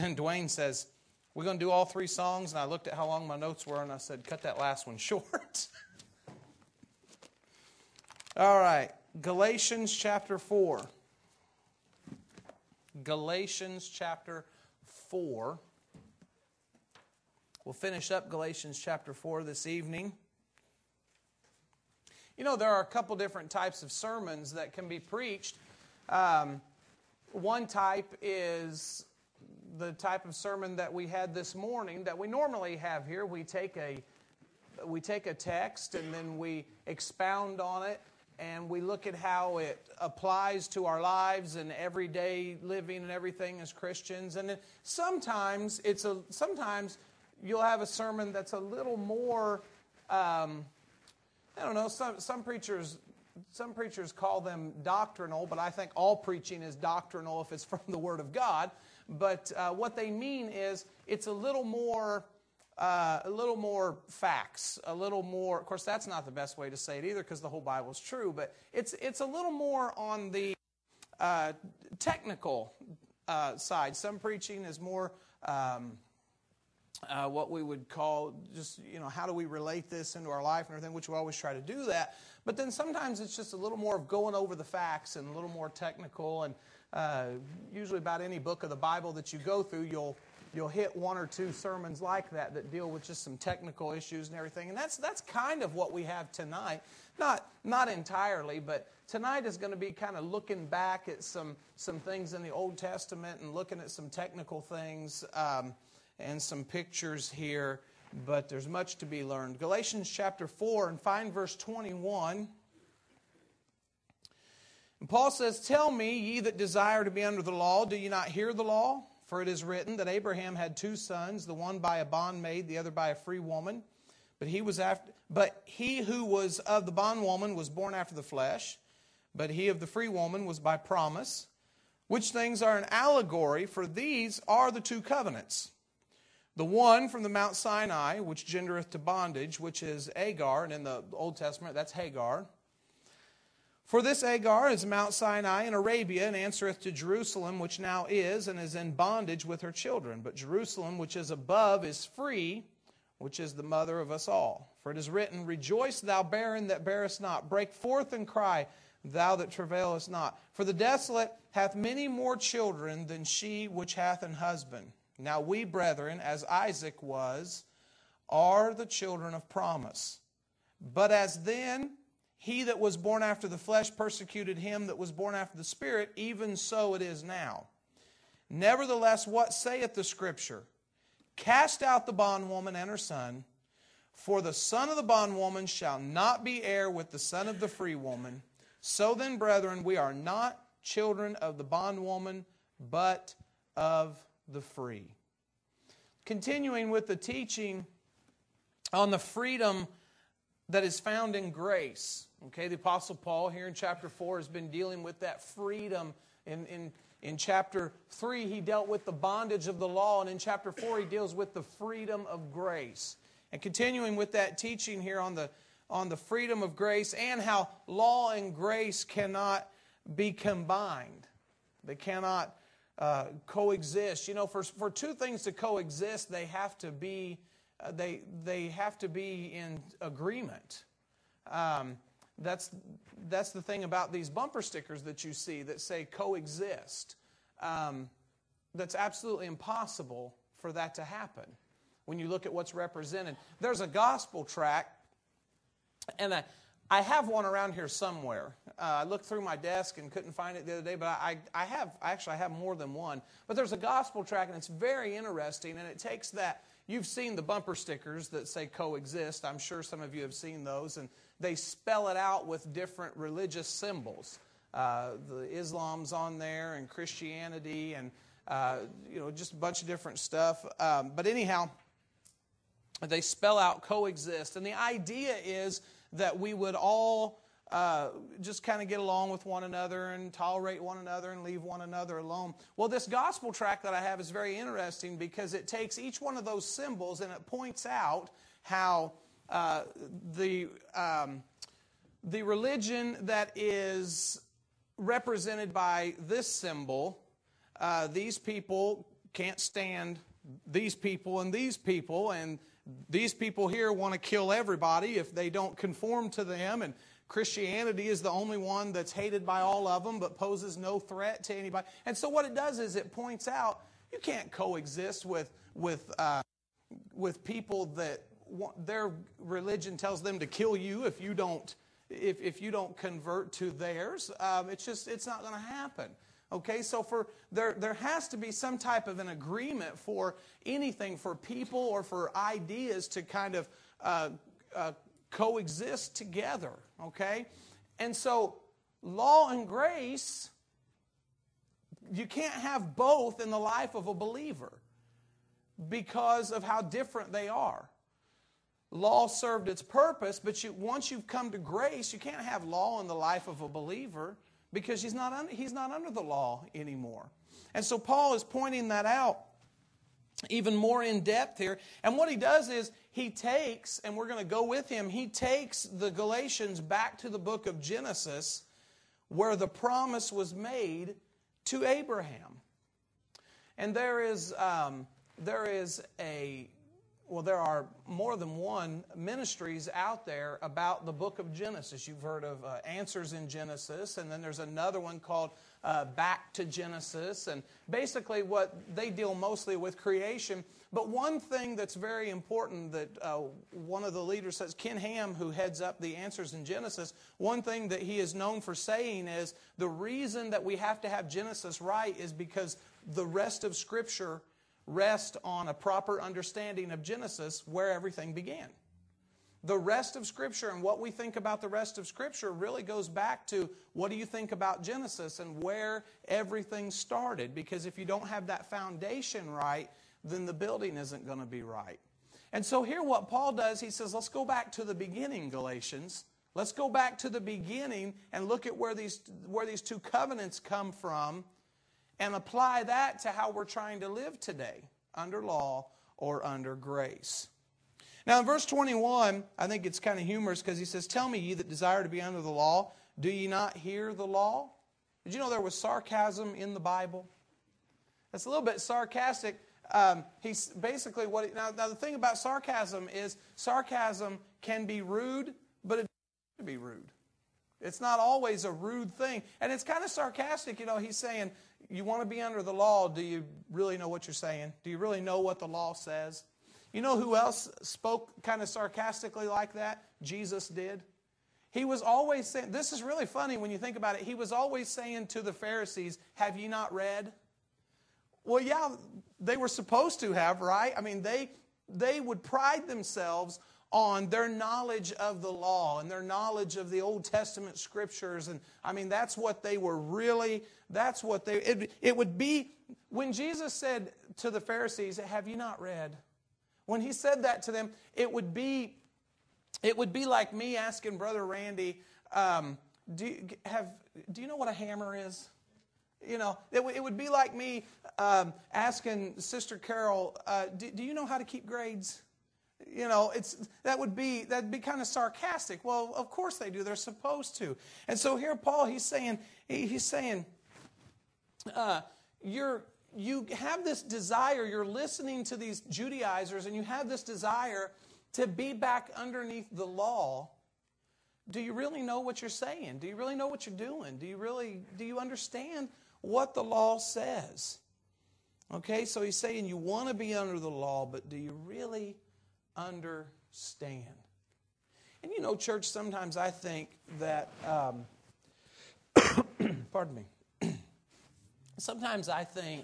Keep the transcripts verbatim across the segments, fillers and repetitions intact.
And Dwayne says, we're going to do all three songs. And I looked at how long my notes were, and I said, cut that last one short. All right. Galatians chapter four. Galatians chapter four. We'll finish up Galatians chapter four this evening. You know, there are a couple different types of sermons that can be preached. Um, one type is the type of sermon that we had this morning that we normally have here. We take a we take a text and then we expound on it, and we look at how it applies to our lives and everyday living and everything as Christians. And then sometimes it's a sometimes you'll have a sermon that's a little more. Um, I don't know. Some some preachers some preachers call them doctrinal, but I think all preaching is doctrinal if it's from the Word of God. But uh, what they mean is it's a little more, uh, a little more facts, a little more. Of course, that's not the best way to say it either, because the whole Bible is true. But it's it's a little more on the uh, technical uh, side. Some preaching is more um, uh, what we would call just you know how do we relate this into our life and everything, which we always try to do that. But then sometimes it's just a little more of going over the facts and a little more technical. And Uh, usually about any book of the Bible that you go through, you'll you'll hit one or two sermons like that that deal with just some technical issues and everything. And that's that's kind of what we have tonight. Not not entirely, but tonight is going to be kind of looking back at some some things in the Old Testament and looking at some technical things um, and some pictures here. But there's much to be learned. Galatians chapter four, and find verse twenty-one. And Paul says, "Tell me, ye that desire to be under the law, do ye not hear the law? For it is written that Abraham had two sons, the one by a bondmaid, the other by a free woman. But he was after, but he who was of the bondwoman was born after the flesh, but he of the free woman was by promise. Which things are an allegory, for these are the two covenants. The one from the Mount Sinai, which gendereth to bondage, which is Agar, and in the Old Testament that's Hagar. For this Agar is Mount Sinai in Arabia, and answereth to Jerusalem, which now is, and is in bondage with her children. But Jerusalem, which is above, is free, which is the mother of us all. For it is written, Rejoice, thou barren that bearest not. Break forth and cry, thou that travailest not. For the desolate hath many more children than she which hath an husband. Now we, brethren, as Isaac was, are the children of promise. But as then he that was born after the flesh persecuted him that was born after the Spirit, even so it is now. Nevertheless, what saith the Scripture? Cast out the bondwoman and her son, for the son of the bondwoman shall not be heir with the son of the free woman. So then, brethren, we are not children of the bondwoman, but of the free." Continuing with the teaching on the freedom that is found in grace. Okay, the Apostle Paul here in chapter four has been dealing with that freedom. In, in, in chapter three, he dealt with the bondage of the law, and in chapter four, he deals with the freedom of grace. And continuing with that teaching here on the, on the freedom of grace and how law and grace cannot be combined. They cannot uh, coexist. You know, for, for two things to coexist, they have to be uh, they they have to be in agreement. Um, that's that's the thing about these bumper stickers that you see that say coexist. Um, that's absolutely impossible for that to happen when you look at what's represented. There's a gospel tract, and I, I have one around here somewhere. Uh, I looked through my desk and couldn't find it the other day, but I, I have, actually I have more than one. But there's a gospel tract, and it's very interesting, and it takes that. You've seen the bumper stickers that say coexist. I'm sure some of you have seen those, and they spell it out with different religious symbols. Uh, the Islam's on there, and Christianity, and uh, you know, just a bunch of different stuff. Um, but anyhow, they spell out coexist, and the idea is that we would all uh, just kind of get along with one another and tolerate one another and leave one another alone. Well, this gospel tract that I have is very interesting because it takes each one of those symbols and it points out how uh, the um, the religion that is represented by this symbol, uh, these people can't stand these people and these people, and these people here want to kill everybody if they don't conform to them, and Christianity is the only one that's hated by all of them but poses no threat to anybody. And so what it does is it points out you can't coexist with with uh, with people that want, their religion tells them to kill you if you don't if if you don't convert to theirs. Um, it's just it's not going to happen. Okay, so for there there has to be some type of an agreement for anything, for people or for ideas to kind of uh, uh, coexist together. Okay, and so law and grace, you can't have both in the life of a believer because of how different they are. Law served its purpose, but you, once you've come to grace, you can't have law in the life of a believer because he's not, under, he's not under the law anymore. And so Paul is pointing that out even more in depth here. And what he does is he takes, and we're going to go with him, he takes the Galatians back to the book of Genesis where the promise was made to Abraham. And there is um, there is a, well, there are more than one ministries out there about the book of Genesis. You've heard of uh, Answers in Genesis, and then there's another one called uh, Back to Genesis. And basically what they deal mostly with creation. But one thing that's very important that uh, one of the leaders says, Ken Ham, who heads up the Answers in Genesis, one thing that he is known for saying is the reason that we have to have Genesis right is because the rest of Scripture rests on a proper understanding of Genesis, where everything began. The rest of Scripture and what we think about the rest of Scripture really goes back to what do you think about Genesis and where everything started. Because if you don't have that foundation right, then the building isn't going to be right. And so here what Paul does, he says, let's go back to the beginning, Galatians. Let's go back to the beginning and look at where these, where these two covenants come from and apply that to how we're trying to live today, under law or under grace. Now in verse twenty-one, I think it's kind of humorous because he says, tell me, ye that desire to be under the law, do ye not hear the law? Did you know there was sarcasm in the Bible? That's a little bit sarcastic. Um, he's basically what he, now, now the thing about sarcasm is sarcasm can be rude, but it doesn't be rude. It's not always a rude thing. And it's kind of sarcastic. You know, he's saying, you want to be under the law, do you really know what you're saying? Do you really know what the law says? You know who else spoke kind of sarcastically like that? Jesus did. He was always saying, this is really funny when you think about it, he was always saying to the Pharisees, have you not read? Well, yeah, they were supposed to have, right? I mean, they they would pride themselves on their knowledge of the law and their knowledge of the Old Testament scriptures. And I mean, that's what they were really, that's what they, it, it would be, when Jesus said to the Pharisees, have you not read? When he said that to them, it would be, it would be like me asking Brother Randy, um, do, you, have, do you know what a hammer is? You know, it, w- it would be like me um, asking Sister Carol, uh, do, do you know how to keep grades? You know, it's that would be that'd be kind of sarcastic. Well, of course they do. They're supposed to. And so here, Paul, he's saying, he, he's saying, uh, you're you have this desire. You're listening to these Judaizers, and you have this desire to be back underneath the law. Do you really know what you're saying? Do you really know what you're doing? Do you really do you understand what the law says? Okay, so he's saying you want to be under the law, but do you really understand? And you know, church, sometimes I think that, um, pardon me, sometimes I think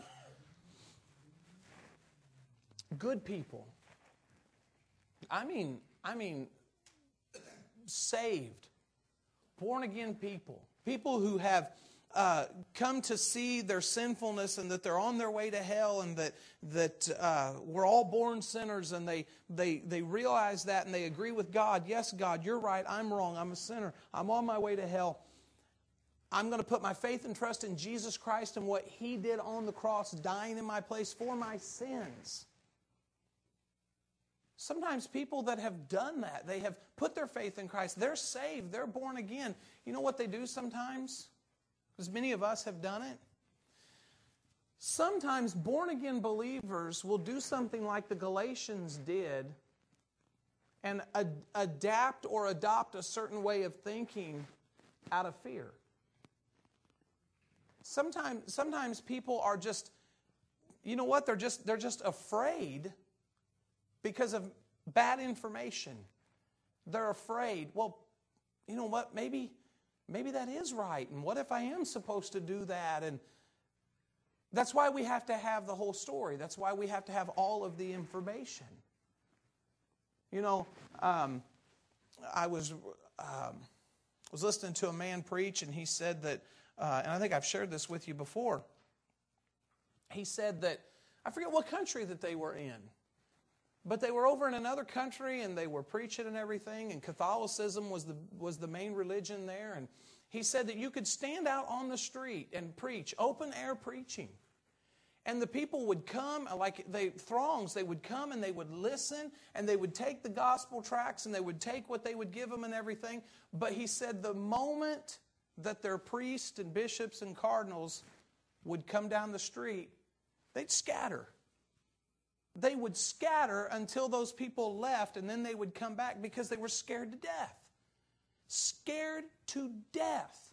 good people, I mean, I mean, saved, born-again people, people who have uh, come to see their sinfulness and that they're on their way to hell and that that uh, we're all born sinners, and they, they, they realize that and they agree with God. Yes, God, you're right. I'm wrong. I'm a sinner. I'm on my way to hell. I'm going to put my faith and trust in Jesus Christ and what He did on the cross, dying in my place for my sins. Sometimes people that have done that, they have put their faith in Christ, they're saved, they're born again. You know what they do sometimes? Because many of us have done it. Sometimes born-again believers will do something like the Galatians did and ad- adapt or adopt a certain way of thinking out of fear. Sometimes, sometimes people are just, you know what, they're just, they're just afraid because of bad information. They're afraid, well, you know what, maybe, maybe that is right, and what if I am supposed to do that? And that's why we have to have the whole story. That's why we have to have all of the information. You know, um, I was um, was listening to a man preach, and he said that, uh, and I think I've shared this with you before. He said that, I forget what country that they were in, but they were over in another country, and they were preaching and everything, and Catholicism was the was the main religion there, and he said that you could stand out on the street and preach, open air preaching. And the people would come, like they throngs, they would come and they would listen, and they would take the gospel tracts and they would take what they would give them and everything. But he said the moment that their priests and bishops and cardinals would come down the street, they'd scatter. They would scatter until those people left, and then they would come back because they were scared to death. Scared to death.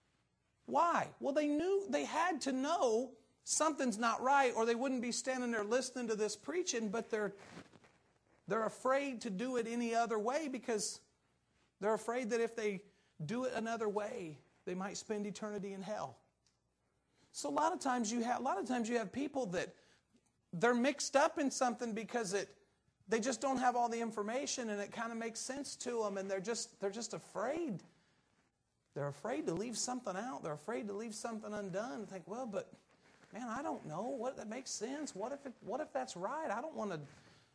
Why? Well, they knew, they had to know something's not right, or they wouldn't be standing there listening to this preaching, but they're, they're afraid to do it any other way because they're afraid that if they do it another way, they might spend eternity in hell. So a lot of times you have, a lot of times you have people that they're mixed up in something because it, they just don't have all the information, and it kind of makes sense to them, and they're just, they're just afraid. They're afraid to leave something out. They're afraid to leave something undone. Think, well, but man, I don't know. What that makes sense. What if it, what if that's right? I don't want to,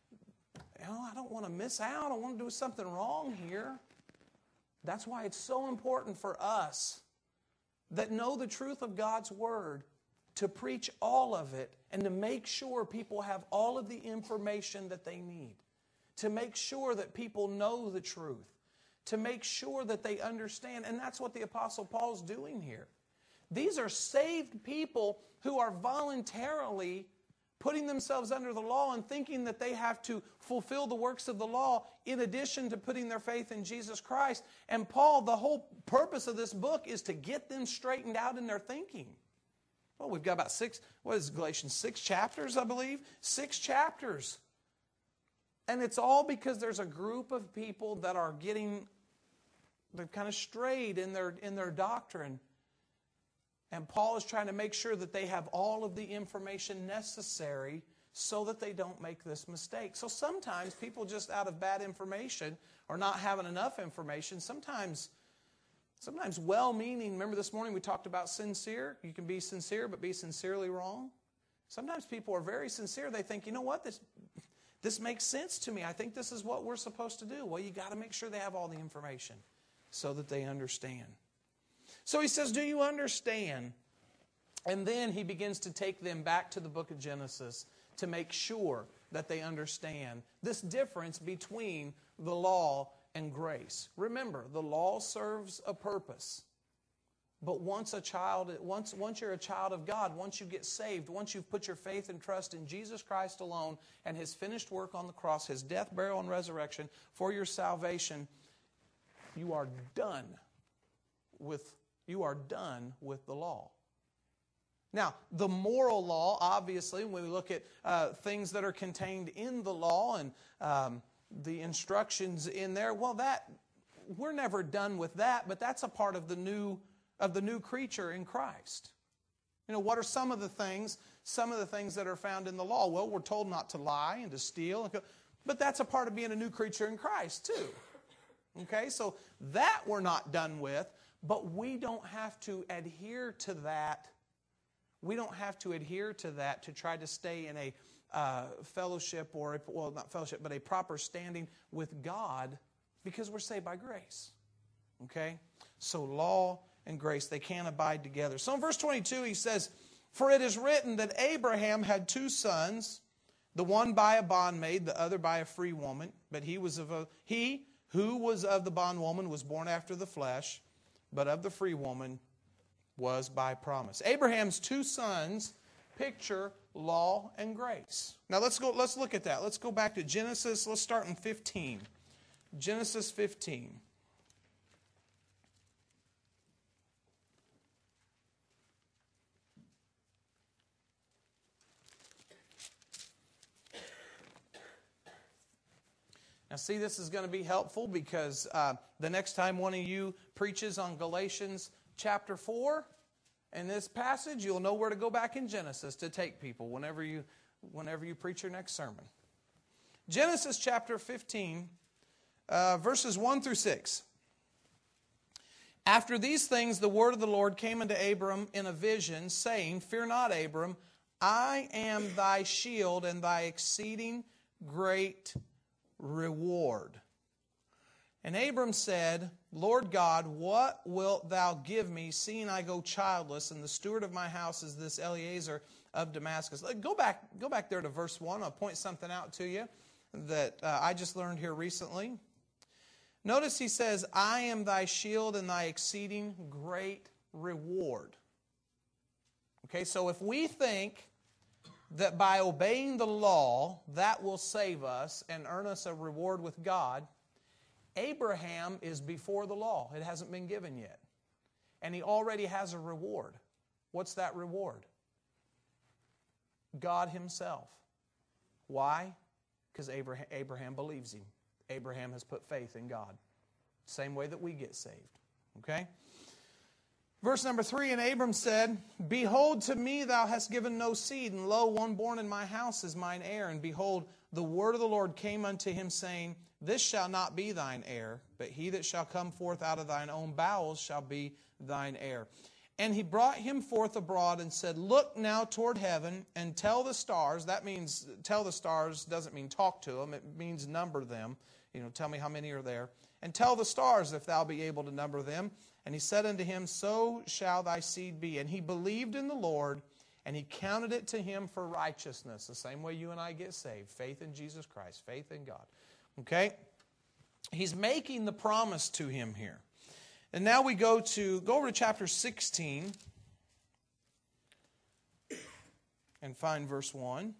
you know, I don't want to miss out. I want to do something wrong here. That's why it's so important for us that know the truth of God's Word to preach all of it and to make sure people have all of the information that they need. To make sure that people know the truth. To make sure that they understand. And that's what the Apostle Paul's doing here. These are saved people who are voluntarily putting themselves under the law and thinking that they have to fulfill the works of the law in addition to putting their faith in Jesus Christ. And Paul, the whole purpose of this book is to get them straightened out in their thinking. Well, we've got about six, what is Galatians, six chapters, I believe? Six chapters. And it's all because there's a group of people that are getting, they're kind of strayed in their, in their doctrine. And Paul is trying to make sure that they have all of the information necessary so that they don't make this mistake. So sometimes people just out of bad information or not having enough information, sometimes sometimes well-meaning, remember this morning we talked about sincere? You can be sincere but be sincerely wrong. Sometimes people are very sincere. They think, you know what, this, this makes sense to me. I think this is what we're supposed to do. Well, you got to make sure they have all the information so that they understand. So he says, do you understand? And then he begins to take them back to the book of Genesis to make sure that they understand this difference between the law and grace. Remember, the law serves a purpose. But once a child, once, once you're a child of God, once you get saved, once you've put your faith and trust in Jesus Christ alone and His finished work on the cross, His death, burial, and resurrection for your salvation, you are done with You are done with the law. Now, the moral law, obviously, when we look at uh, things that are contained in the law and um, the instructions in there, well, that we're never done with that, but that's a part of the new of the new creature in Christ. You know, what are some of the things, some of the things that are found in the law? Well, we're told not to lie and to steal, but that's a part of being a new creature in Christ too. Okay, so that we're not done with. But we don't have to adhere to that. We don't have to adhere to that to try to stay in a uh, fellowship or, a, well, not fellowship, but a proper standing with God because we're saved by grace. Okay? So law and grace, they can't abide together. So in verse twenty-two, he says, for it is written that Abraham had two sons, the one by a bondmaid, the other by a free woman. But he was of a, he who was of the bondwoman was born after the flesh, but of the free woman was by promise. Abraham's two sons, picture law and grace. Now let's go. Let's look at that. Let's go back to Genesis. Let's start in fifteen. Genesis fifteen. Now see, this is going to be helpful because uh, the next time one of you preaches on Galatians chapter four, in this passage, you'll know where to go back in Genesis to take people whenever you, whenever you preach your next sermon. Genesis chapter fifteen, uh, verses one through six. After these things, the word of the Lord came unto Abram in a vision, saying, Fear not, Abram, I am thy shield and thy exceeding great reward. And Abram said, Lord God, what wilt thou give me, seeing I go childless, and the steward of my house is this Eliezer of Damascus? Go back, go back there to verse one. I'll point something out to you that uh, I just learned here recently. Notice he says, I am thy shield and thy exceeding great reward. Okay, so if we think that by obeying the law, that will save us and earn us a reward with God, Abraham is before the law. It hasn't been given yet. And he already has a reward. What's that reward? God himself. Why? Because Abraham, Abraham believes him. Abraham has put faith in God. Same way that we get saved. Okay? Verse number three, and Abram said, Behold, to me thou hast given no seed, and lo, one born in my house is mine heir. And behold, the word of the Lord came unto him, saying, This shall not be thine heir, but he that shall come forth out of thine own bowels shall be thine heir. And he brought him forth abroad and said, Look now toward heaven, and tell the stars. That means, tell the stars doesn't mean talk to them. It means number them. You know, tell me how many are there. And tell the stars if thou be able to number them. And he said unto him, So shall thy seed be. And he believed in the Lord, and he counted it to him for righteousness. The same way you and I get saved. Faith in Jesus Christ. Faith in God. Okay? He's making the promise to him here. And now we go to, go over to chapter sixteen. And find verse one.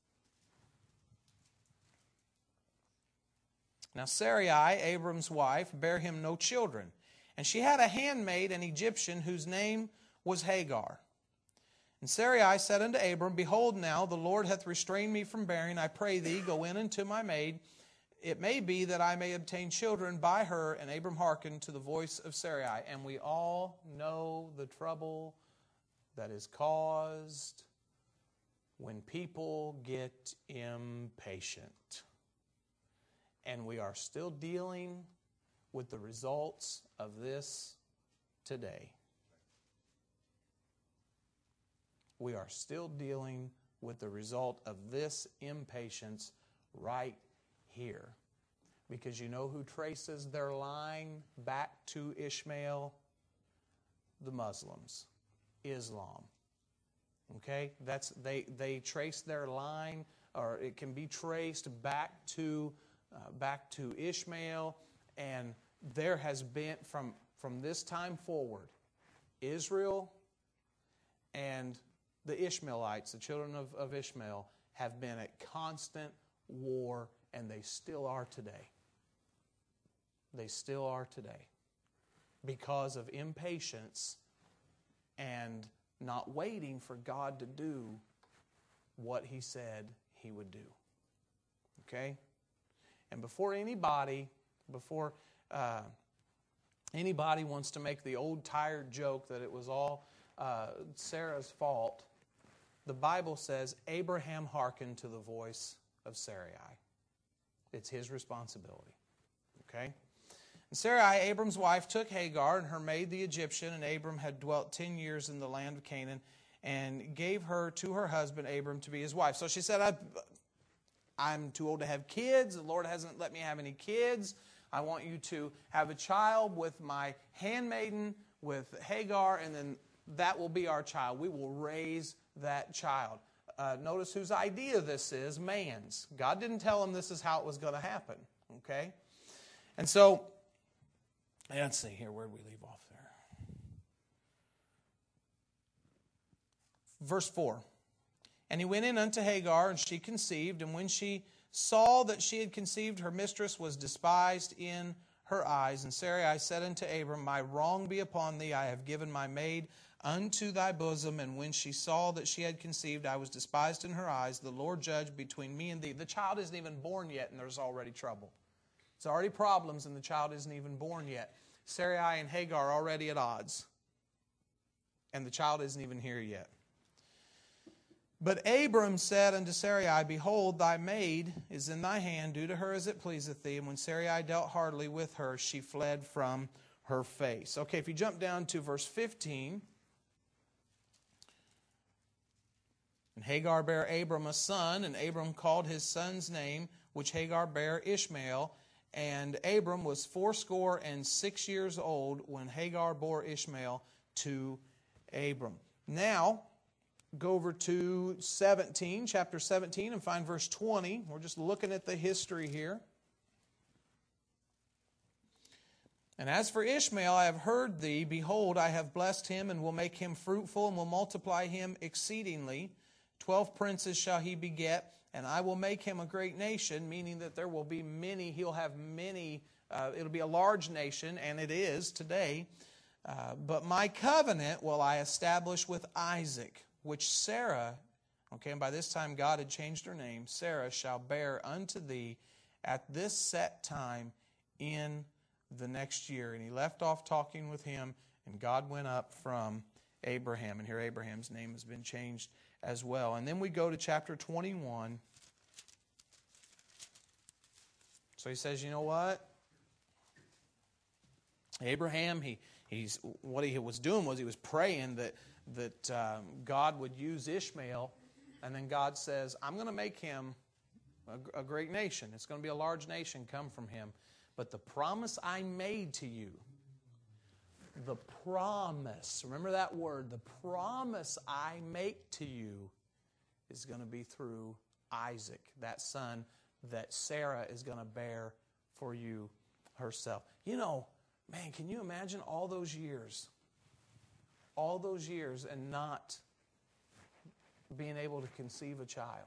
Now Sarai, Abram's wife, bare him no children. And she had a handmaid, an Egyptian, whose name was Hagar. And Sarai said unto Abram, Behold now, the Lord hath restrained me from bearing. I pray thee, go in unto my maid. It may be that I may obtain children by her. And Abram hearkened to the voice of Sarai. And we all know the trouble that is caused when people get impatient. And we are still dealing with the results of this today. We are still dealing with the result of this impatience right here. Because you know who traces their line back to Ishmael? The Muslims. Islam. Okay? That's they they trace their line, or it can be traced back to uh, back to Ishmael. And there has been, from, from this time forward, Israel and the Ishmaelites, the children of, of Ishmael, have been at constant war, and they still are today. They still are today. Because of impatience and not waiting for God to do what He said He would do. Okay? And before anybody... Before uh, anybody wants to make the old tired joke that it was all uh, Sarah's fault, the Bible says Abraham hearkened to the voice of Sarai. It's his responsibility. Okay? And Sarai, Abram's wife, took Hagar and her maid the Egyptian, and Abram had dwelt ten years in the land of Canaan, and gave her to her husband Abram to be his wife. So she said, I, I'm too old to have kids. The Lord hasn't let me have any kids. I want you to have a child with my handmaiden, with Hagar, and then that will be our child. We will raise that child. Uh, notice whose idea this is, man's. God didn't tell him this is how it was going to happen. Okay? And so, let's see here, where did we leave off there? Verse four. And he went in unto Hagar, and she conceived. And when she saw that she had conceived, her mistress was despised in her eyes. And Sarai said unto Abram, My wrong be upon thee. I have given my maid unto thy bosom. And when she saw that she had conceived, I was despised in her eyes. The Lord judge between me and thee. The child isn't even born yet, and there's already trouble. There's already problems, and the child isn't even born yet. Sarai and Hagar are already at odds, and the child isn't even here yet. But Abram said unto Sarai, Behold, thy maid is in thy hand, do to her as it pleaseth thee. And when Sarai dealt hardly with her, she fled from her face. Okay, if you jump down to verse fifteen. And Hagar bare Abram a son, and Abram called his son's name, which Hagar bare, Ishmael. And Abram was fourscore and six years old when Hagar bore Ishmael to Abram. Now, go over to seventeen, chapter seventeen, and find verse twenty. We're just looking at the history here. And as for Ishmael, I have heard thee. Behold, I have blessed him, and will make him fruitful, and will multiply him exceedingly. Twelve princes shall he beget, and I will make him a great nation, meaning that there will be many, he'll have many, uh, it'll be a large nation, and it is today. Uh, but my covenant will I establish with Isaac, which Sarah, okay, and by this time God had changed her name, Sarah shall bear unto thee at this set time in the next year. And he left off talking with him, and God went up from Abraham. And here Abraham's name has been changed as well. And then we go to chapter twenty-one. So he says, you know what? Abraham, he he's what he was doing was he was praying that that um, God would use Ishmael, and then God says, I'm going to make him a, a great nation. It's going to be a large nation come from him. But the promise I made to you, the promise, remember that word, the promise I make to you is going to be through Isaac, that son that Sarah is going to bear for you herself. You know, man, can you imagine all those years, all those years and not being able to conceive a child?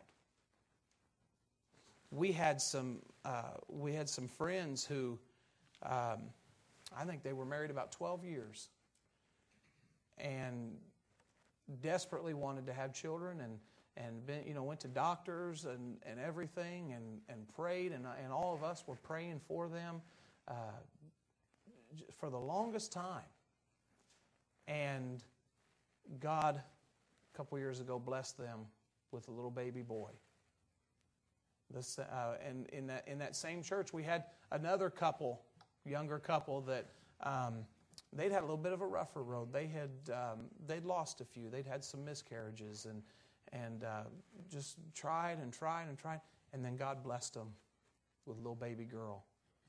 We had some, uh, we had some friends who, um, I think they were married about twelve years and desperately wanted to have children, and and been, you know, went to doctors and, and everything, and, and prayed, and and all of us were praying for them uh, for the longest time. And God, a couple years ago, blessed them with a little baby boy. This, uh, and in that in that same church, we had another couple, younger couple, that um, they'd had a little bit of a rougher road. They had um, they'd lost a few. They'd had some miscarriages, and and uh, just tried and tried and tried, and then God blessed them with a little baby girl.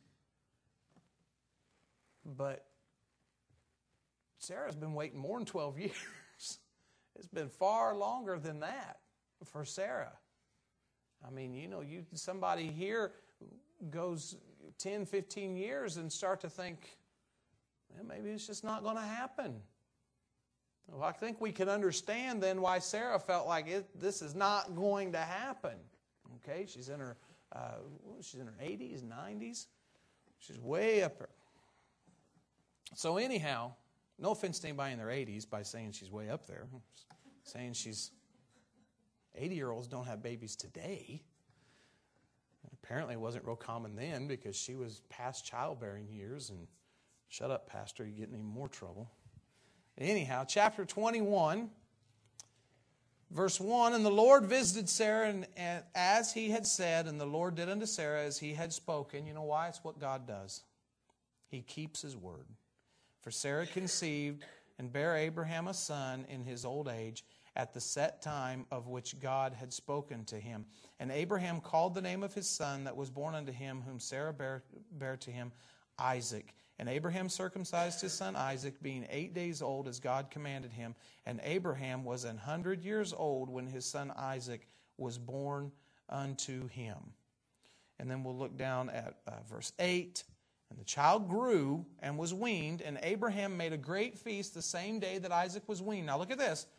But Sarah's been waiting more than twelve years. It's been far longer than that for Sarah. I mean, you know, you somebody here goes ten, fifteen years and start to think, well, maybe it's just not going to happen. Well, I think we can understand then why Sarah felt like it, this is not going to happen. Okay, she's in her uh, she's in her eighties, nineties. She's way up there. So anyhow, no offense to anybody in their eighties by saying she's way up there. I'm saying she's eighty-year-olds don't have babies today. Apparently it wasn't real common then because she was past childbearing years. And shut up, Pastor, you get in even more trouble. Anyhow, chapter twenty-one, verse one, And the Lord visited Sarah and, and as he had said, and the Lord did unto Sarah as he had spoken. You know why? It's what God does. He keeps his word. For Sarah conceived and bare Abraham a son in his old age, at the set time of which God had spoken to him. And Abraham called the name of his son that was born unto him, whom Sarah bare, bare to him, Isaac. And Abraham circumcised his son Isaac, being eight days old, as God commanded him. And Abraham was an hundred years old when his son Isaac was born unto him. And then we'll look down at uh, verse eight. And the child grew and was weaned, and Abraham made a great feast the same day that Isaac was weaned. Now look at this.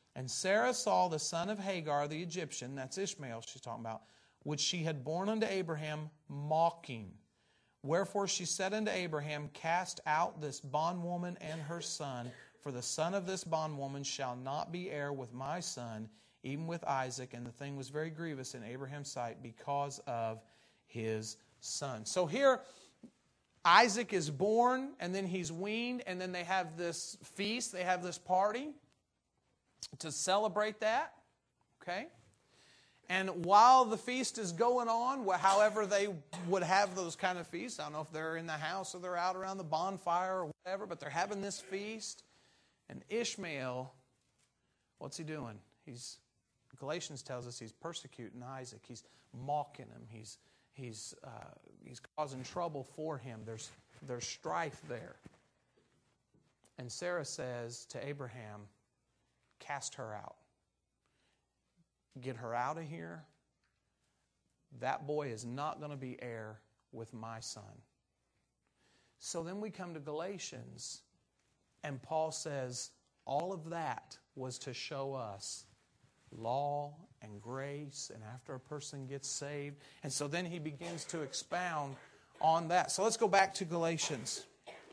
And Sarah saw the son of Hagar, the Egyptian, that's Ishmael she's talking about, which she had borne unto Abraham, mocking. Wherefore she said unto Abraham, cast out this bondwoman and her son, for the son of this bondwoman shall not be heir with my son, even with Isaac. And the thing was very grievous in Abraham's sight because of his son. So here, Isaac is born, and then he's weaned, and then they have this feast, they have this party to celebrate that. Okay? And while the feast is going on, however they would have those kind of feasts, I don't know if they're in the house or they're out around the bonfire or whatever, but they're having this feast. And Ishmael, what's he doing? He's Galatians tells us he's persecuting Isaac. He's mocking him. He's he's uh, he's causing trouble for him. There's there's strife there. And Sarah says to Abraham, cast her out. Get her out of here. That boy is not going to be heir with my son. So then we come to Galatians, and Paul says all of that was to show us law and grace, and after a person gets saved. And so then he begins to expound on that. So let's go back to Galatians.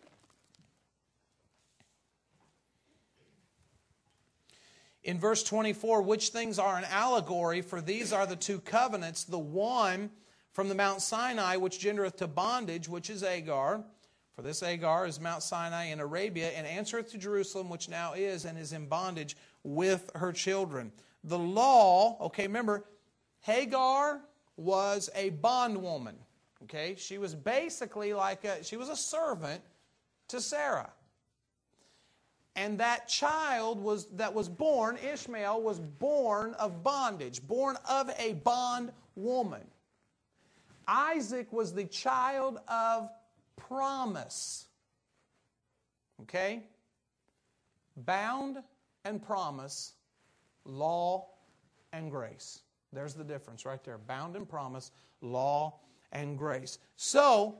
In verse twenty-four, which things are an allegory, for these are the two covenants, the one from the Mount Sinai, which gendereth to bondage, which is Hagar. For this Hagar is Mount Sinai in Arabia, and answereth to Jerusalem, which now is, and is in bondage with her children. The law, okay, remember, Hagar was a bondwoman. Okay, she was basically like a, she was a servant to Sarah. And that child was that was born, Ishmael, was born of bondage, born of a bondwoman. Isaac was the child of promise. Okay? Bound and promise, law and grace. There's the difference right there. Bound and promise, law and grace. So,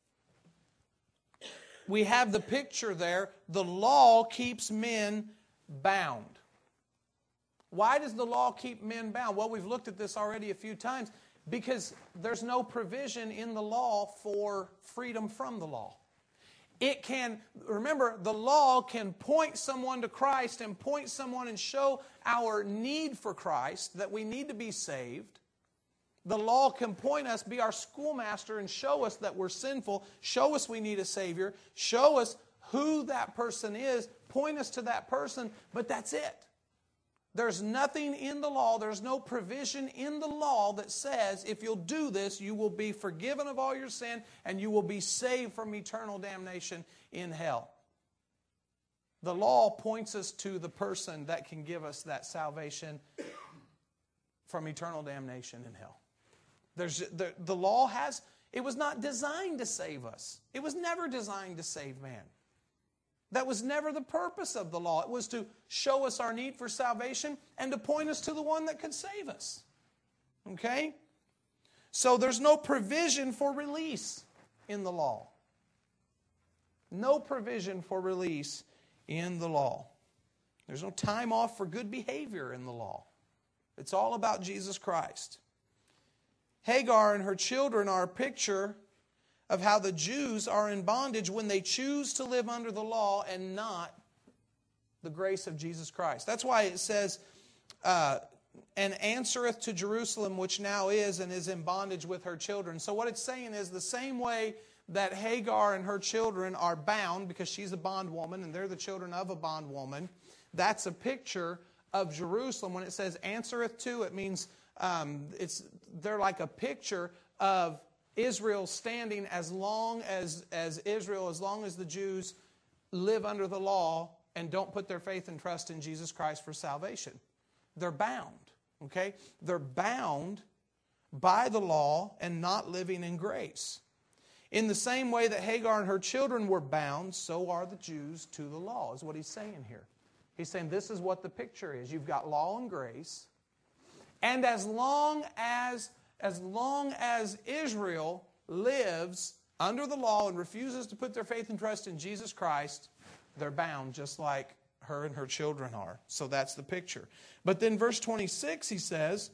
we have the picture there. The law keeps men bound. Why does the law keep men bound? Well, we've looked at this already a few times. Because there's no provision in the law for freedom from the law. It can, remember, the law can point someone to Christ and point someone and show our need for Christ, that we need to be saved. The law can point us, be our schoolmaster, and show us that we're sinful, show us we need a Savior, show us who that person is, point us to that person, but that's it. There's nothing in the law, there's no provision in the law that says if you'll do this, you will be forgiven of all your sin and you will be saved from eternal damnation in hell. The law points us to the person that can give us that salvation from eternal damnation in hell. There's, the, the law has, it was not designed to save us. It was never designed to save man. That was never the purpose of the law. It was to show us our need for salvation and to point us to the one that could save us. Okay? So there's no provision for release in the law. No provision for release in the law. There's no time off for good behavior in the law. It's all about Jesus Christ. Hagar and her children are a picture of how the Jews are in bondage when they choose to live under the law and not the grace of Jesus Christ. That's why it says, uh, and answereth to Jerusalem, which now is, and is in bondage with her children. So what it's saying is the same way that Hagar and her children are bound, because she's a bondwoman and they're the children of a bondwoman, that's a picture of Jerusalem. When it says answereth to, it means um, it's they're like a picture of Israel standing as long as, as Israel, as long as the Jews live under the law and don't put their faith and trust in Jesus Christ for salvation. They're bound, okay? They're bound by the law and not living in grace. In the same way that Hagar and her children were bound, so are the Jews to the law, is what he's saying here. He's saying this is what the picture is. You've got law and grace. And as long as, as long as Israel lives under the law and refuses to put their faith and trust in Jesus Christ, they're bound just like her and her children are. So that's the picture. But then verse twenty-six, he says,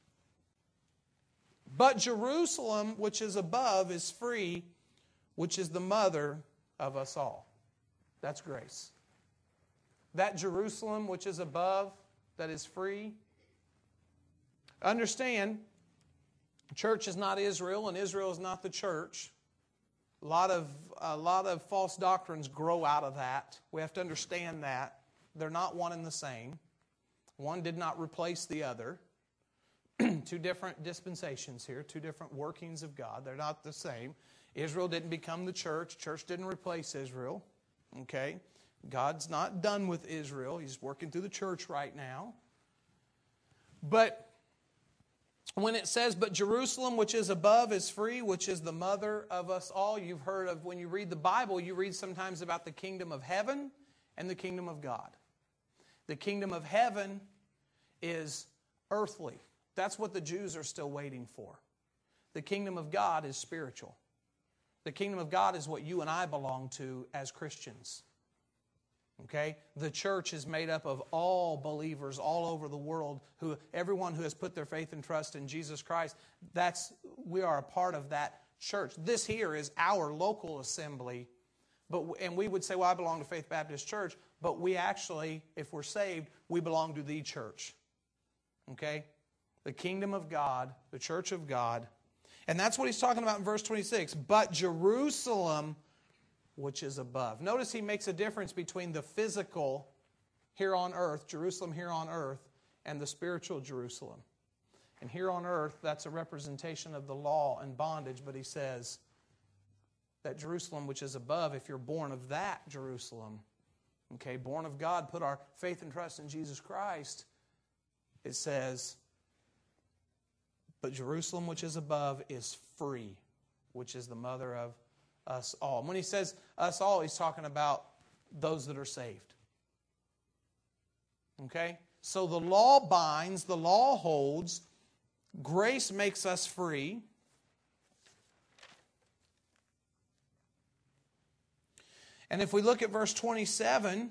but Jerusalem, which is above, is free, which is the mother of us all. That's grace. That Jerusalem, which is above, that is free. Understand, church is not Israel, and Israel is not the church. A lot of, a lot of false doctrines grow out of that. We have to understand that. They're not one and the same. One did not replace the other. Two different dispensations here, two different workings of God. They're not the same. Israel didn't become the church. Church didn't replace Israel. Okay? God's not done with Israel. He's working through the church right now. But when it says, but Jerusalem, which is above, is free, which is the mother of us all. You've heard of, when you read the Bible, you read sometimes about the kingdom of heaven and the kingdom of God. The kingdom of heaven is earthly. That's what the Jews are still waiting for. The kingdom of God is spiritual. The kingdom of God is what you and I belong to as Christians. Okay? The church is made up of all believers all over the world, who everyone who has put their faith and trust in Jesus Christ. That's we are a part of that church. This here is our local assembly, but and we would say, well, I belong to Faith Baptist Church, but we actually, if we're saved, we belong to the church. Okay? The kingdom of God, the church of God. And that's what he's talking about in verse twenty-six. But Jerusalem, which is above. Notice he makes a difference between the physical here on earth, Jerusalem here on earth, and the spiritual Jerusalem. And here on earth, that's a representation of the law and bondage, but he says that Jerusalem, which is above, if you're born of that Jerusalem, okay, born of God, put our faith and trust in Jesus Christ, it says, but Jerusalem, which is above, is free, which is the mother of us all. And when he says us all, he's talking about those that are saved. Okay? So the law binds, the law holds, grace makes us free. And if we look at verse twenty-seven,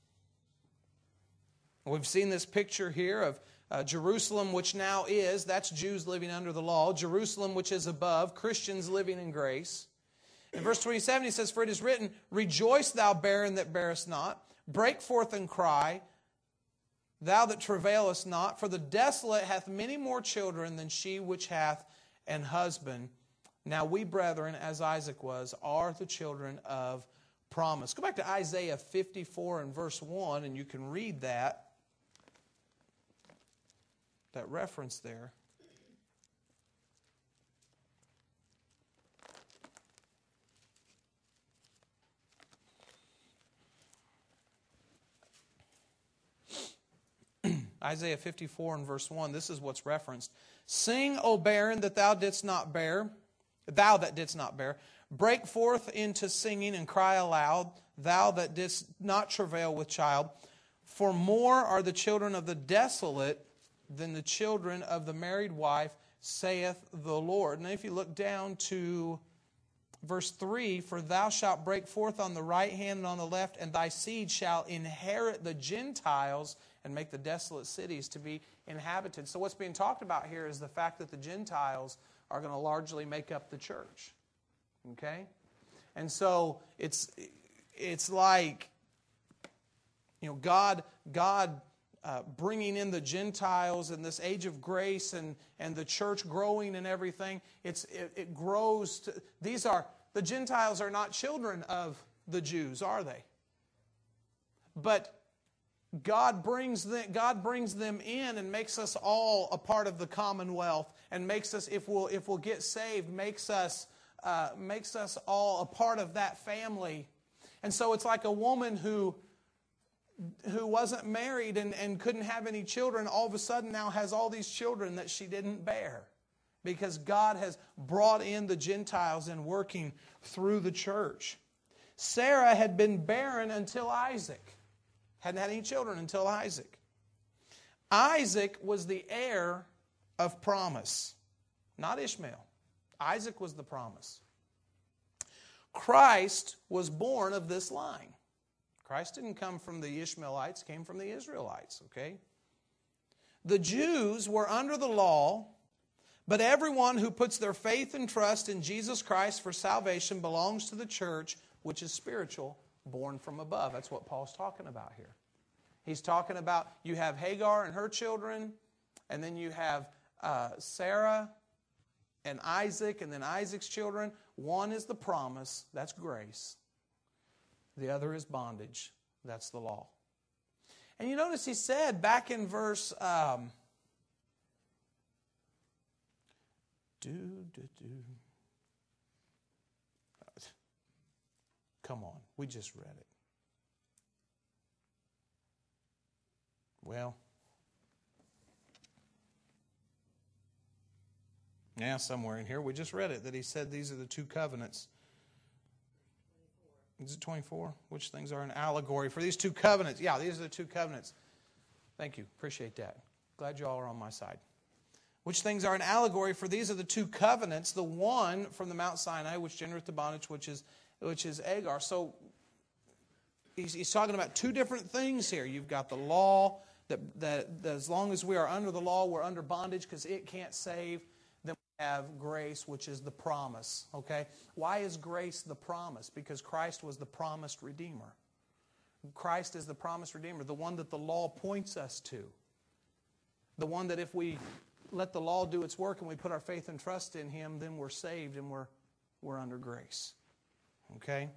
we've seen this picture here of Uh, Jerusalem, which now is, that's Jews living under the law. Jerusalem, which is above, Christians living in grace. In verse twenty-seven, he says, for it is written, rejoice, thou barren that bearest not. Break forth and cry, thou that travailest not. For the desolate hath many more children than she which hath an husband. Now we, brethren, as Isaac was, are the children of promise. Go back to Isaiah fifty-four and verse one, and you can read that. That reference there. Isaiah fifty-four and verse one, this is what's referenced. Sing, O barren, that thou didst not bear, thou that didst not bear. Break forth into singing and cry aloud, thou that didst not travail with child. For more are the children of the desolate than the children of the married wife, saith the Lord. And if you look down to verse three, for thou shalt break forth on the right hand and on the left, and thy seed shall inherit the Gentiles and make the desolate cities to be inhabited. So what's being talked about here is the fact that the Gentiles are going to largely make up the church. Okay? And so it's it's like, you know, God God Uh, bringing in the Gentiles in this age of grace and, and the church growing and everything. It's it, it grows. To, these are the Gentiles are not children of the Jews, are they? But God brings them, God brings them in and makes us all a part of the commonwealth, and makes us, if we'll if we'll get saved, makes us uh, makes us all a part of that family. And so it's like a woman who. who wasn't married and, and couldn't have any children, all of a sudden now has all these children that she didn't bear. Because God has brought in the Gentiles and working through the church. Sarah had been barren until Isaac. Hadn't had any children until Isaac. Isaac was the heir of promise, not Ishmael. Isaac was the promise. Christ was born of this line. Christ didn't come from the Ishmaelites, came from the Israelites, okay? The Jews were under the law, but everyone who puts their faith and trust in Jesus Christ for salvation belongs to the church, which is spiritual, born from above. That's what Paul's talking about here. He's talking about you have Hagar and her children, and then you have uh, Sarah and Isaac, and then Isaac's children. One is the promise, that's grace. The other is bondage, that's the law. And you notice he said back in verse... Um, do, do, do. Come on, we just read it. Well, yeah, somewhere in here we just read it, that he said these are the two covenants. Is it twenty-four? Which things are an allegory for these two covenants? Yeah, these are the two covenants. Thank you. Appreciate that. Glad you all are on my side. Which things are an allegory for these are the two covenants, the one from the Mount Sinai, which genereth to bondage, which is which is Hagar. So he's, he's talking about two different things here. You've got the law, that, that, that as long as we are under the law, we're under bondage because it can't save. Then we have grace, which is the promise. Okay? Why is grace the promise? Because Christ was the promised Redeemer. Christ is the promised Redeemer, the one that the law points us to. The one that if we let the law do its work and we put our faith and trust in Him, then we're saved and we're, we're under grace. Okay?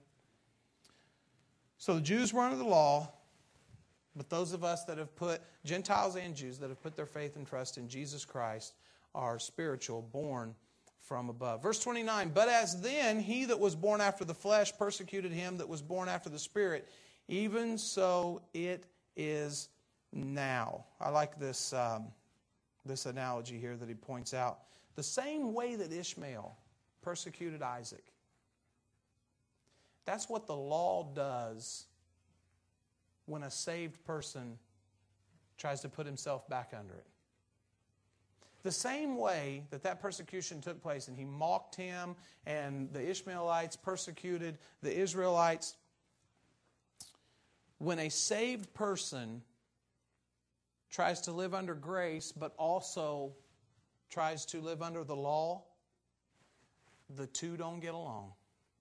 So the Jews were under the law, but those of us that have put, Gentiles and Jews, that have put their faith and trust in Jesus Christ are spiritual, born from above. Verse twenty-nine, but as then he that was born after the flesh persecuted him that was born after the Spirit, even so it is now. I like this, um, this analogy here that he points out. The same way that Ishmael persecuted Isaac. That's what the law does when a saved person tries to put himself back under it. The same way that that persecution took place and he mocked him and the Ishmaelites persecuted the Israelites, when a saved person tries to live under grace but also tries to live under the law, the two don't get along.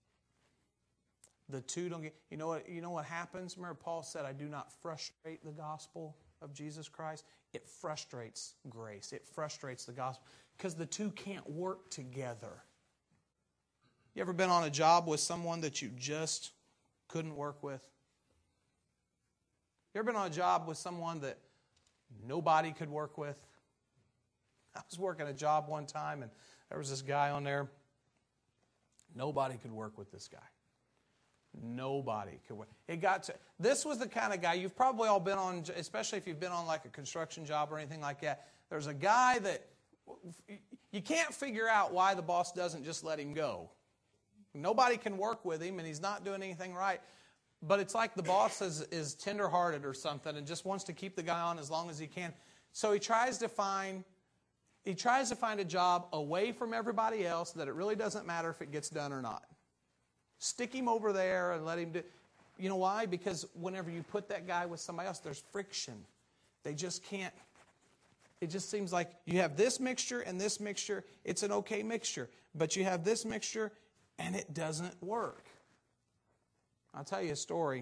The two don't get, you know what, you know what happens? Remember Paul said, I do not frustrate the gospel of Jesus Christ. It frustrates grace. It frustrates the gospel because the two can't work together. You ever been on a job with someone that you just couldn't work with? You ever been on a job with someone that nobody could work with? I was working a job one time and there was this guy on there. Nobody could work with this guy. Nobody could work. It got to, this was the kind of guy, you've probably all been on, especially if you've been on like a construction job or anything like that. There's a guy that you can't figure out why the boss doesn't just let him go. Nobody can work with him and he's not doing anything right. But it's like the boss is, is tender-hearted or something and just wants to keep the guy on as long as he can. So he tries to find, he tries to find a job away from everybody else that it really doesn't matter if it gets done or not. Stick him over there and let him do. You know why? Because whenever you put that guy with somebody else, there's friction. They just can't. It just seems like you have this mixture and this mixture. It's an okay mixture. But you have this mixture and it doesn't work. I'll tell you a story.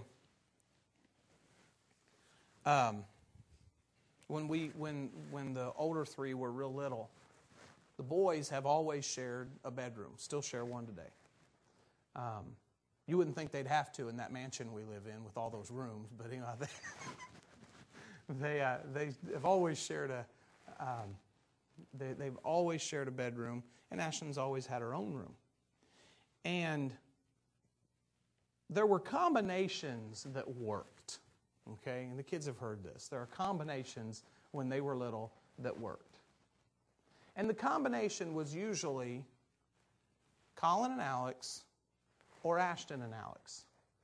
Um, when we when when the older three were real little, the boys have always shared a bedroom. Still share one today. Um, you wouldn't think they'd have to in that mansion we live in with all those rooms, but you know they they uh, they have always shared a um, they, they've always shared a bedroom, and Ashton's always had her own room. And there were combinations that worked, okay? And the kids have heard this. There are combinations when they were little that worked. And the combination was usually Colin and Alex or Ashton and Alex.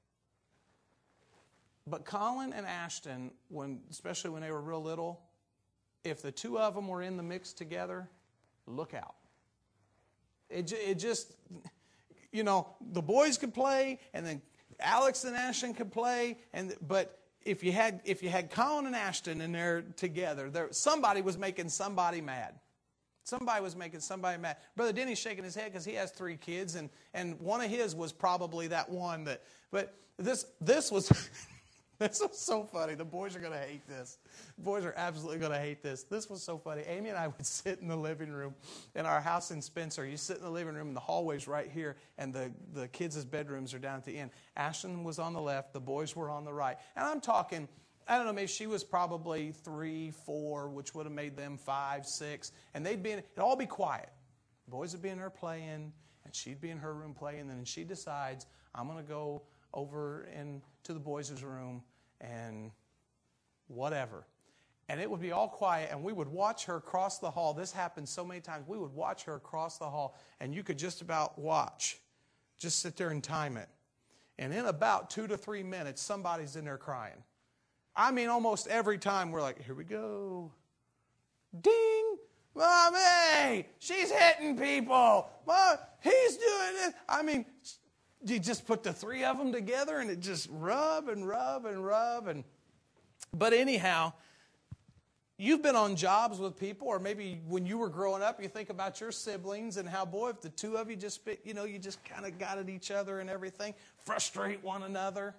But Colin and Ashton, when, especially when they were real little, if the two of them were in the mix together, look out. It, it just, you know, the boys could play, and then Alex and Ashton could play, and but if you had if you had Colin and Ashton in there together, there somebody was making somebody mad. Somebody was making somebody mad. Brother Denny's shaking his head because he has three kids, and, and one of his was probably that one that. But this this was this was so funny. The boys are going to hate this. The boys are absolutely going to hate this. This was so funny. Amy and I would sit in the living room in our house in Spencer. You sit in the living room, and the hallway's right here, and the the kids' bedrooms are down at the end. Ashton was on the left. The boys were on the right, and I'm talking. I don't know, maybe she was probably three, four, which would have made them five, six. And they'd be in, it'd all be quiet. The boys would be in her playing, and she'd be in her room playing. And then she decides, I'm going to go over into the boys' room and whatever. And it would be all quiet, and we would watch her cross the hall. This happened so many times. We would watch her cross the hall, and you could just about watch. Just sit there and time it. And in about two to three minutes, somebody's in there crying. I mean, almost every time we're like, here we go. Ding! Mommy! She's hitting people! Mom, he's doing it! I mean, you just put the three of them together and it just rub and rub and rub. And But anyhow, you've been on jobs with people, or maybe when you were growing up, you think about your siblings and how, boy, if the two of you just, you know, you just kind of got at each other and everything, frustrate one another.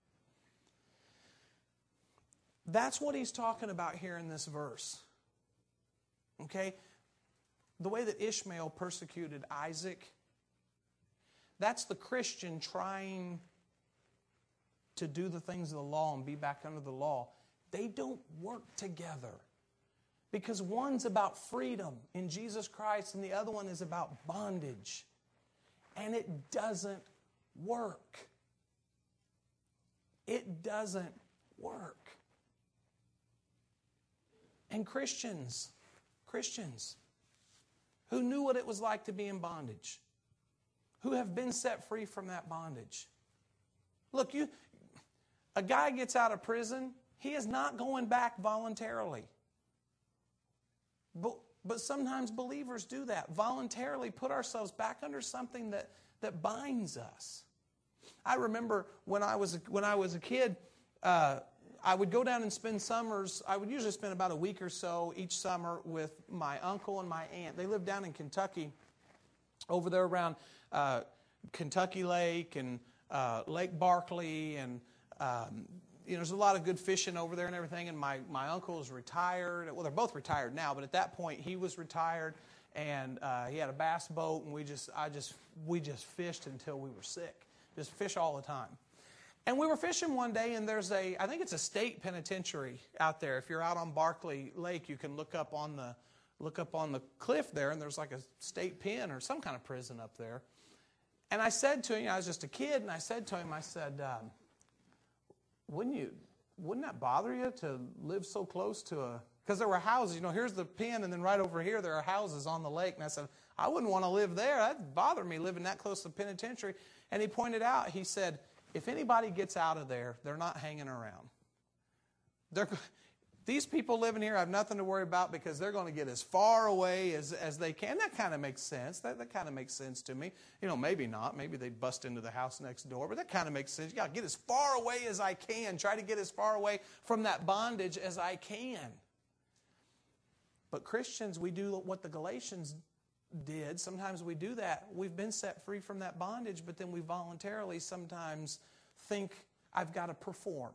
That's what he's talking about here in this verse. Okay? The way that Ishmael persecuted Isaac, that's the Christian trying to do the things of the law and be back under the law. They don't work together. Because one's about freedom in Jesus Christ and the other one is about bondage. And it doesn't work. It doesn't work. And Christians, Christians who knew what it was like to be in bondage, who have been set free from that bondage. Look, you, a guy gets out of prison, he is not going back voluntarily. But, but sometimes believers do that, voluntarily put ourselves back under something that, that binds us. I remember when I was a, when I was a kid, uh, I would go down and spend summers. I would usually spend about a week or so each summer with my uncle and my aunt. They lived down in Kentucky, over there around uh, Kentucky Lake and uh, Lake Barkley. And, um, you know, there's a lot of good fishing over there and everything. And my, my uncle is retired. Well, they're both retired now, but at that point he was retired. And uh, he had a bass boat, and we just, I just, we just fished until we were sick. Just fish all the time. And we were fishing one day, and there's a, I think it's a state penitentiary out there. If you're out on Barkley Lake, you can look up on the, look up on the cliff there, and there's like a state pen or some kind of prison up there. And I said to him, I was just a kid, and I said to him, I said, um, wouldn't you, wouldn't that bother you to live so close to a, because there were houses, you know, here's the pen, and then right over here there are houses on the lake. And I said, I wouldn't want to live there. That'd bother me living that close to the penitentiary. And he pointed out, he said, if anybody gets out of there, they're not hanging around. They're, these people living here have nothing to worry about because they're going to get as far away as, as they can. That kind of makes sense. That, that kind of makes sense to me. You know, maybe not. Maybe they'd bust into the house next door, but that kind of makes sense. You got to get as far away as I can. Try to get as far away from that bondage as I can. But Christians, we do what the Galatians did. Sometimes we do that. We've been set free from that bondage, but then we voluntarily sometimes think, I've got to perform.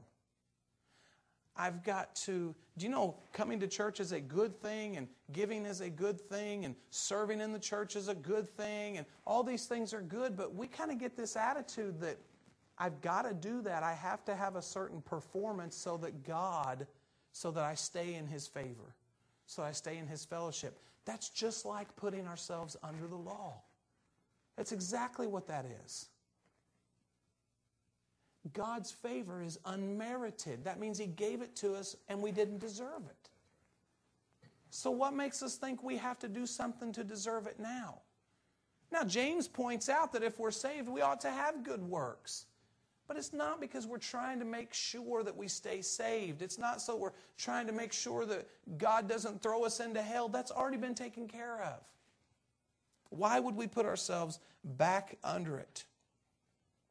I've got to, do you know, coming to church is a good thing, and giving is a good thing, and serving in the church is a good thing, and all these things are good, but we kind of get this attitude that I've got to do that. I have to have a certain performance so that God, so that I stay in His favor, so I stay in His fellowship. That's just like putting ourselves under the law. That's exactly what that is. God's favor is unmerited. That means He gave it to us and we didn't deserve it. So what makes us think we have to do something to deserve it now? Now, James points out that if we're saved, we ought to have good works. But it's not because we're trying to make sure that we stay saved. It's not so we're trying to make sure that God doesn't throw us into hell. That's already been taken care of. Why would we put ourselves back under it?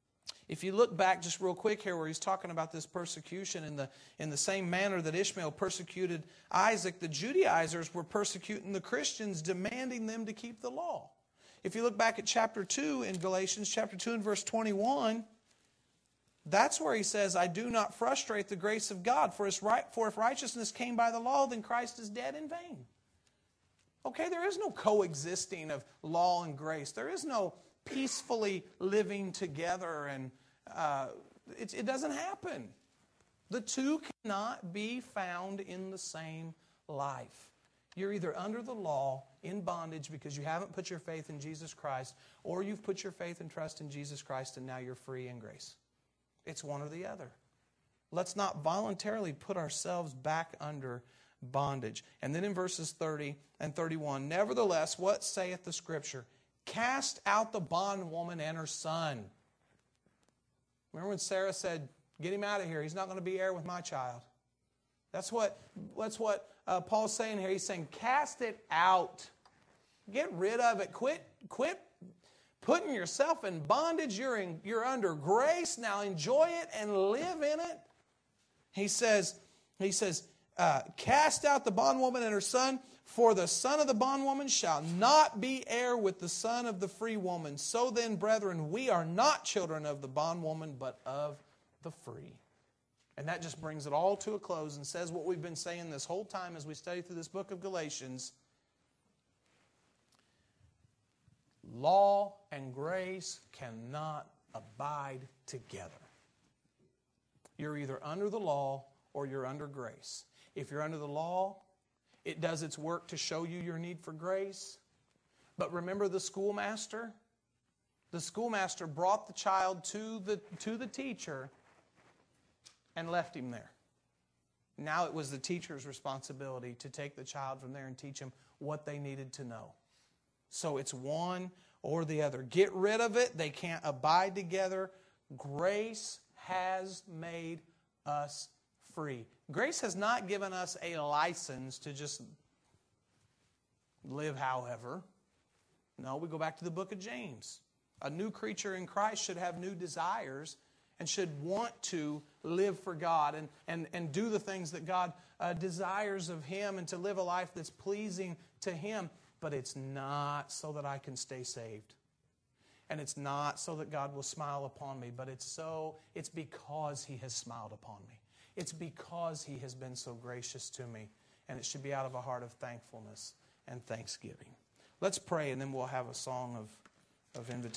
If you look back just real quick here where he's talking about this persecution in the, in the same manner that Ishmael persecuted Isaac, the Judaizers were persecuting the Christians, demanding them to keep the law. If you look back at chapter two in Galatians, chapter two and verse twenty-one, that's where he says, I do not frustrate the grace of God, for if righteousness came by the law, then Christ is dead in vain. Okay, there is no coexisting of law and grace. There is no peacefully living together, and uh, it, it doesn't happen. The two cannot be found in the same life. You're either under the law, in bondage because you haven't put your faith in Jesus Christ, or you've put your faith and trust in Jesus Christ and now you're free in grace. It's one or the other. Let's not voluntarily put ourselves back under bondage. And then in verses thirty and thirty-one, nevertheless, what saith the Scripture? Cast out the bondwoman and her son. Remember when Sarah said, get him out of here. He's not going to be heir with my child. That's what, that's what uh, Paul's saying here. He's saying, cast it out. Get rid of it. Quit, quit putting yourself in bondage. You're, in, you're under grace. Now enjoy it and live in it. He says, he says, uh, cast out the bondwoman and her son, for the son of the bondwoman shall not be heir with the son of the free woman. So then, brethren, we are not children of the bondwoman, but of the free. And that just brings it all to a close and says what we've been saying this whole time as we study through this book of Galatians. Law and grace cannot abide together. You're either under the law or you're under grace. If you're under the law, it does its work to show you your need for grace. But remember the schoolmaster? The schoolmaster brought the child to the, to the teacher and left him there. Now it was the teacher's responsibility to take the child from there and teach him what they needed to know. So it's one or the other. Get rid of it. They can't abide together. Grace has made us free. Grace has not given us a license to just live however. No, we go back to the book of James. A new creature in Christ should have new desires and should want to live for God and, and, and do the things that God uh, desires of Him and to live a life that's pleasing to Him. But it's not so that I can stay saved. And it's not so that God will smile upon me, but it's so, it's because He has smiled upon me. It's because He has been so gracious to me. And it should be out of a heart of thankfulness and thanksgiving. Let's pray and then we'll have a song of, of invitation.